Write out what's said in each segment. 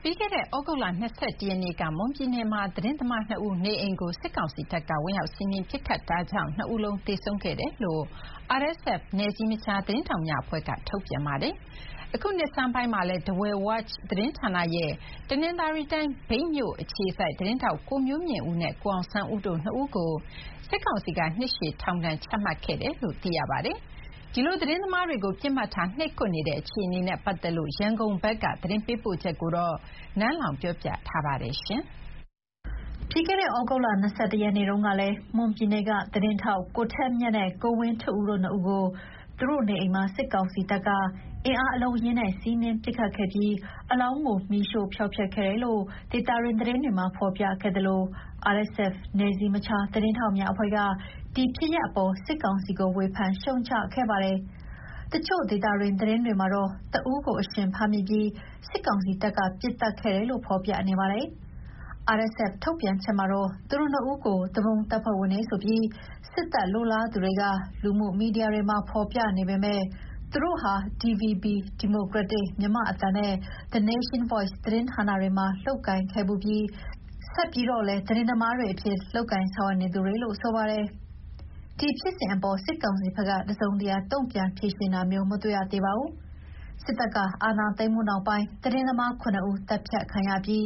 ပြီးခဲ့တဲ့ဩဂုတ်လ21ရက်နေ့ကမွန်ပြည်နယ်မှာသတင်းသမား2ဦးနေအိမ်ကိုစစ်ကောင်စီတပ်ကဝင်ရောက်စီးနင်းပစ်ခတ်တာကြောင့်2ဦးလုံးသေဆုံးခဲ့တယ်လို့ RSF နယ်စည်းမခြားသတင်းထောက်များအဖွဲ့ကထုတ်ပြန်ပါတယ်။အခုနှစ်ဆန်းပိုင်းမှာလည်း Dawei Watch သတင်းဌာနရဲ့တနင်္သာရီတိုင်းမြိတ်မြို့အခြေစိုက်သတင်းထောက်ကိုမျိုးမြင့်ဦးနဲ့ကိုအောင်ဆန်းဦးတို့2ဦးကိုစစ်ကောင်စီကနှစ်ရှည်ထောင်ဒဏ်ချမှတ်ခဲ့တယ်လို့သိရပါတယ်။ဒီလိုသတင်းသမားတွေကိုပြစ်မှတ်ထားနှိပ်ကွပ်နေတဲ့အခြေအနေနဲ့ပတ်သက်လို့ရန်ကုန်ဘက်ကသတင်းပေးပို့ချက်ကိုတော့နန်းလောင်ပြောပြထားပါတယ်။ပြီးခဲ့တဲ့ဩဂုတ်လ21ရက်နေ့တုန်းကလည်းမွန်ပြည်နယ်ကသတင်းထောက်ကိုထက်မြတ်နဲ့ကိုဝင်းထွဋ်ဦးတို့2ဦးကိုသူတို့နေအိမ်မှာစစ်ကောင်စီတပ်ကအင်အားအလုံးအရင်းနဲ့စီးနင်းပစ်ခတ်ခဲ့ပြီးအလောင်းကိုမီးရှို့ဖျောက်ဖျက်ခဲ့တယ်လို့ဒေတာရင်သတင်းတွေမှာဖော်ပြခဲ့သလို RSF နယ်စည်းမခြားသတင်းထောက်များအဖွဲ့ကဒီဖြစ်ရပ်အပေါ်စစ်ကောင်စီကိုဝေဖန်ရှုတ်ချခဲ့ပါတယ်။တချို့ဒေတာရင်သတင်းတွေမှာတော့တဦးကိုအရှင်ဖမ်းမိပြီးစစ်ကောင်စီတပ်ကပစ်သတ်ခဲ့တယ်လို့ဖော်ပြနေပါတယ်။ RSF ထုတ်ပြန်ချက်မှာတော့သူတို့2ဦးကိုသူပုန်တပ်ဖွဲ့ဝင်တွေဆိုပြီးစစ်တပ်လိုလားသူတွေကလူမှုမီဒီယာတွေမှာဖော်ပြနေပေမဲ့သူတို့ဟာ DVB Democratic မြန်မာအသံနဲ့ The Nation Voice သတင်းဌာနတွေမှာလုပ်ကိုင်ခဲ့ဖူးပြီးဆက်ပြီးတော့လည်းသတင်းသမားတွေအဖြစ်လုပ်ကိုင်ဆောင်ရွက်နေသူတွေလို့ဆိုပါတယ်။ဒီဖြစ်စဉ်အပေါ်စစ်ကောင်စီဘက်ကတစုံတရာတုံ့ပြန်ဖြေရှင်းတာမျိုးမတွေ့ရသေးပါဘူး။စစ်တပ်ကအာဏာသိမ်းမှုနောက်ပိုင်းသတင်းသမား9ဦးတပ်ဖြတ်ခံရပြီး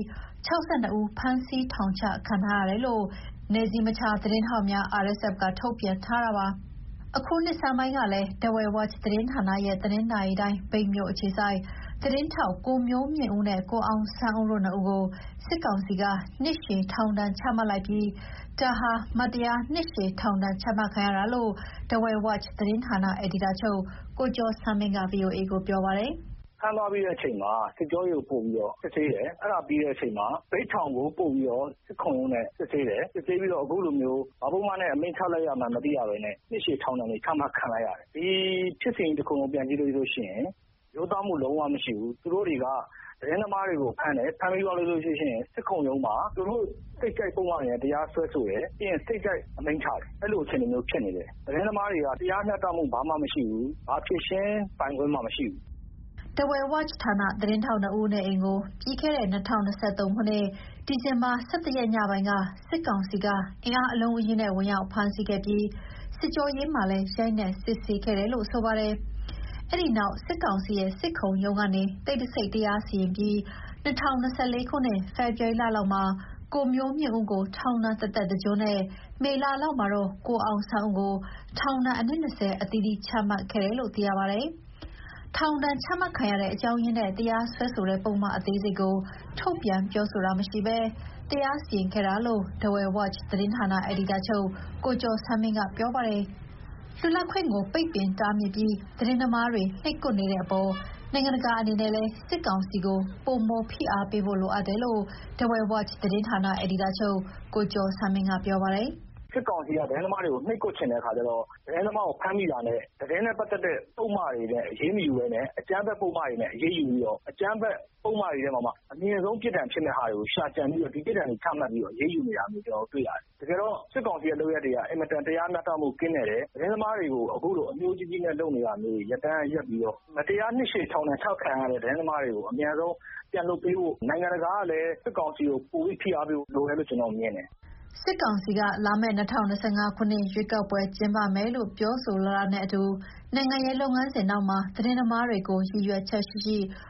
62ဦးဖမ်းဆီးထောင်ချခံထားရတယ်လို့နယ်စည်းမခြားသတင်းထောက်များ RSF ကထုတ်ပြန်ထားတာပါ။အခုနှစ်ဆန်းပိုင်းကလည်း Dawei Watch သတင်းဌာနရဲ့တနင်္သာရီတိုင်းမြိတ်မြို့အခြေစိုက်သတင်းထောက်ကိုမျိုးမြင့်ဦးနဲ့ကိုအောင်ဆန်းဦးတို့2ဦးကိုစစ်ကောင်စီကနှစ်ရှည်ထောင်ဒဏ်ချမှတ်လိုက်ပြီးဒါဟာမတရားနှစ်ရှည်ထောင်ဒဏ်ချမှတ်ခံရတာလို့ Dawei Watch သတင်းဌာနအယ်ဒီတာချုပ်ကိုကျော်ဆန်းမင်းက VOA ကိုပြောပါတယ်ဖမ်းသွားပြီးတဲ့အချိန်မှာစစ်ကြောရေးကိုပို့ပြီးတော့စစ်ဆေးတယ်။အဲ့ဒါပြီးတဲ့အချိန်မှာဗိတ်ထောင်ကိုပို့ပြီးတော့စစ်ခုံရုံးနဲ့စစ်ဆေးတယ်။စစ်ဆေးပြီးတော့အခုလိုမျိုးဘာပုံမှန်နဲ့အမိန့်ချလိုက်ရမှမသိရဘဲနဲ့နှစ်ရှည်ထောင်ဒဏ်တွေချမှတ်ခံလိုက်ရတယ်။ဒီဖြစ်စဉ်တစ်ခုလုံးပြန်ကြည့်လို့ရှိရင်ရိုးသားမှုလုံးဝမရှိဘူး။သူတို့တွေကသတင်းသမားတွေကိုဖမ်းတယ်ဖမ်းပြီးသွားလို့ရှိရင်စစ်ခုံရုံးမှာသူတို့စိတ်ကြိုက်ပုံမှန်နဲ့တရားစွဲဆိုတယ်ပြီးရင်စိတ်ကြိုက်အမိန့်ချတယ်အဲ့လိုအခြေအနေမျိုးဖြစ်နေတယ်သတင်းသမားတွေကတရားမျှတမှုဘာမှမရှိဘူးဘာဖြစ်ရှင်းပိုင်ခွင့်မှမရှိဘူး Dawei Watch ဌာနသတင်းထောက်2ဦးနဲ့အိမ်ကိုပြီးခဲ့တဲ့2023ခုနှစ်ဒီဇင်ဘာ17ရက်ညပိုင်းကစစ်ကောင်စီကအင်အားအလုံးအရင်းနဲ့ဝင်ရောက်ဖမ်းဆီးခဲ့ပြီးစစ်ကြောရေးမှလည်းရိုက်နှက်စစ်ဆေးခဲ့တယ်လို့ဆိုပါတယ်။အဲ့ဒီနောက်စစ်ကောင်စီရဲ့စစ်ခုံရုံးကနေတိတ်တဆိတ်တရားစီရင်ပြီး2024ခုနှစ်ဖေဖော်ဝါရီလလောက်မှာကိုမျိုးမြင့်ဦးကိုထောင်ဒဏ်တသက်တကျွန်းနဲ့မေလလောက်မှာတော့ကိုအောင်ဆန်းဦးကိုထောင်ဒဏ်အနည်း20အသီးသီးချမှတ်ခဲ့တယ်လို့သိရပါတယ်။ထောင်ဒဏ်ချမှတ်ခံရတဲ့အကြောင်းရင်းနဲ့တရားစွဲဆိုတဲ့ပုံမှန်အသေးစိတ်ကိုထုတ်ပြန်ပြောဆိုတာမရှိဘဲတရားစီရင်ခဲ့တာလို့ Dawei Watch သတင်းဌာနအယ်ဒီတာချုပ်ကိုကျော်ဆန်းမင်းကပြောပါတယ်။လွတ်လပ်ခွင့်ကိုပိတ်ပင်တားမြစ်ပြီးသတင်းသမားတွေနှိပ်ကွပ်နေတဲ့အပေါ်နိုင်ငံတကာအနေနဲ့လည်းစစ်ကောင်စီကိုပိုမိုဖိအားပေးဖို့လိုအပ်တယ်လို့ Dawei Watch သတင်းဌာနအယ်ဒီတာချုပ်ကိုကျော်ဆန်းမင်းကပြောပါတယ်။စစ်ကောင်စီကသတင်းသမားတွေကိုနှိပ်ကွပ်ချင်တဲ့အခါကျတော့သတင်းသမားကိုဖမ်းမိတာနဲ့သတင်းနဲ့ပတ်သက်တဲ့ပုံမှားတွေနဲ့အရေးမယူဘဲနဲ့အကြမ်းဖက်ပုံမှားတွေနဲ့အရေးယူပြီးတော့အကြမ်းဖက်ပုံမှားတွေထဲမှာအမြင့်ဆုံးပြစ်ဒဏ်ဖြစ်တဲ့ဟာတွေကိုရှာကြံပြီးတော့ဒီပြစ်ဒဏ်တွေချမှတ်ပြီးတော့အရေးယူနေတာမျိုးကျွန်တော်တွေ့ရတယ်။တကယ်တော့စစ်ကောင်စီရဲ့လုပ်ရက်တွေကအင်မတန်တရားမျှတမှုကင်းနေတယ်။သတင်းသမားတွေကိုအခုလိုအမျိုးကြီးကြီးနဲ့လုပ်နေတာမျိုးရပ်တန်းရပ်ပြီးတော့မတရားနှစ်ရှည်ထောင်ဒဏ်ချခံရတဲ့သတင်းသမားတွေကိုအများဆုံးပြန်လုပ်ပေးဖို့နိုင်ငံတကာကလည်းစစ်ကောင်စီကိုပိုပြီးဖိအားပေးဖို့လိုတယ်လို့ကျွန်တော်မြင်တယ်။စစ်ကောင်စီကလာမယ့်2025ခုနှစ်ရွေးကောက်ပွဲကျင်းပမယ်လို့ပြောဆိုလာတာနဲ့အတူနိုင်ငံရေးလုပ်ငန်းစဉ်နောက်မှာသတင်းသမားတွေကိုရည်ရွယ်ချက်ရှိ